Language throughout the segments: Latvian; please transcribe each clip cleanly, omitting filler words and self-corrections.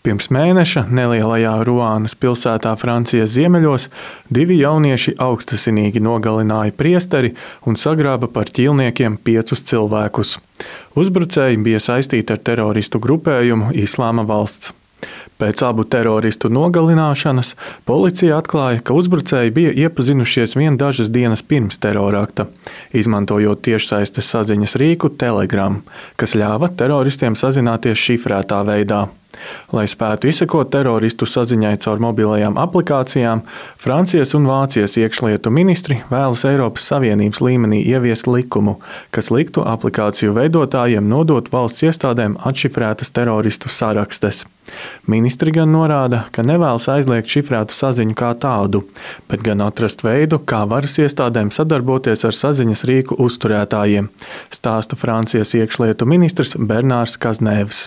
Pirms mēneša nelielajā Ruānas pilsētā Francijas ziemeļos 2 jaunieši augstasinīgi nogalināja priesteri un sagrāba par ķīlniekiem 5 cilvēkus. Uzbrucēji bija saistīti ar teroristu grupējumu Islāma valsts. Pēc abu teroristu nogalināšanas policija atklāja, ka uzbrucēji bija iepazinušies vien dažas dienas pirms terorakta, izmantojot tiešsaistes saziņas rīku Telegram, kas ļāva teroristiem sazināties šifrētā veidā. Lai spētu izsekot teroristu saziņai caur mobilajām aplikācijām, Francijas un Vācijas iekšlietu ministri vēlas Eiropas Savienības līmenī ieviest likumu, kas liktu aplikāciju veidotājiem nodot valsts iestādēm atšifrētas teroristu sarakstes. Ministri gan norāda, ka nevēlas aizliegt šifrētu saziņu kā tādu, bet gan atrast veidu, kā varas iestādēm sadarboties ar saziņas rīku uzturētājiem, stāsta Francijas iekšlietu ministrs Bernārs Kaznēvs.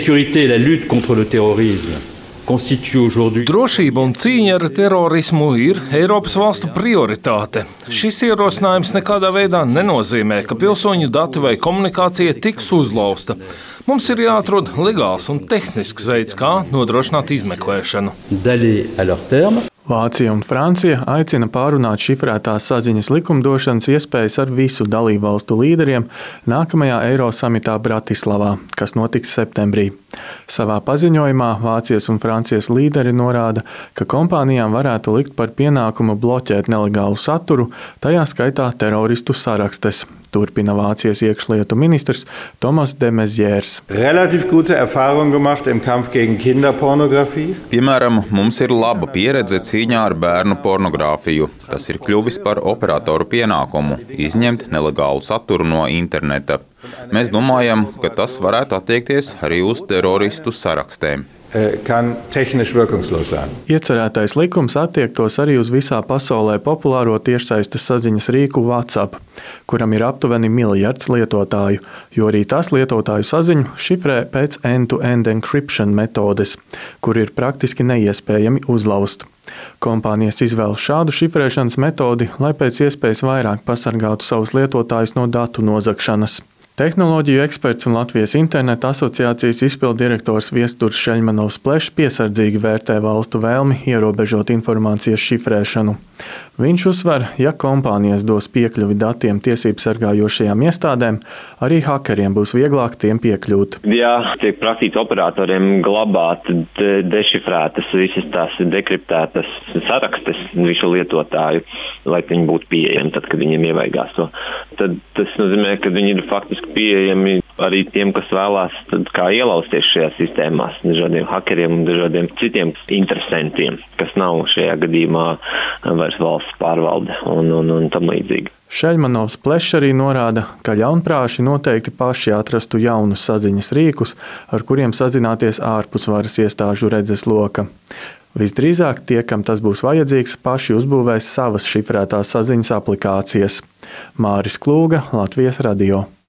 Drošība un cīņa ar terorismu ir Eiropas valstu prioritāte. Šis ierosinājums nekādā veidā nenozīmē, ka pilsoņu dati vai komunikācija tiks uzlausta. Mums ir jāatrod legāls un tehnisks veids, kā nodrošināt izmeklēšanu. Vācija un Francija aicina pārunāt šifrētās saziņas likumdošanas iespējas ar visu dalībvalstu līderiem nākamajā Eirosamitā Bratislavā, kas notiks septembrī. Savā paziņojumā Vācijas un Francijas līderi norāda, ka kompānijām varētu likt par pienākumu bloķēt nelegālu saturu, tajā skaitā teroristu sarakstes. Turpina Vācijas iekšlietu ministrs Thomas de Maizière. Piemēram, mums ir laba pieredze cīņā ar bērnu pornogrāfiju. Tas ir kļuvis par operatoru pienākumu – izņemt nelegālu saturu no interneta. Mēs domājam, ka tas varētu attiekties arī uz teroristu sarakstēm. Iecerētais likums attiektos arī uz visā pasaulē populāro tiešsaistes saziņas rīku WhatsApp, kuram ir aptuveni 1 miljards lietotāju, jo arī tas lietotāju saziņu šifrē pēc end-to-end encryption metodes, kur ir praktiski neiespējami uzlauzt. Kompānijas izvēlas šādu šifrēšanas metodi, lai pēc iespējas vairāk pasargātu savus lietotājus no datu nozagšanas. Tehnoloģiju eksperts un Latvijas interneta asociācijas izpilddirektors Viesturs Šeļmanovs-Plešs piesardzīgi vērtē valstu vēlmi ierobežot informācijas šifrēšanu. Viņš uzsver, ja kompānijas dos piekļuvi datiem tiesību sargājošajām iestādēm, arī hakeriem būs vieglāk tiem piekļūt. Ja tiek prasīts operatoriem glabāt dešifrētas, visas tās dekriptētas sarakstes visu lietotāju, lai viņi būtu pieejami tad, kad viņiem ievaigās to, tad tas nozīmē, ka viņi ir faktiski pieejami arī tiem, kas vēlās tad kā ielausties šajās sistēmās, dažādiem hakeriem un dažādiem citiem interesantiem, kas nav šajā gadījumā vairs valsts pārvalde un tam līdzīgi. Šeļmanovs-Plešs arī norāda, ka ļaunprāši noteikti paši atrastu jaunus saziņas rīkus, ar kuriem sazināties ārpus varas iestāžu redzesloka. Visdrīzāk tie, kam tas būs vajadzīgs, paši uzbūvēs savas šifrētās saziņas aplikācijas. Māris Klūga, Latvijas radio.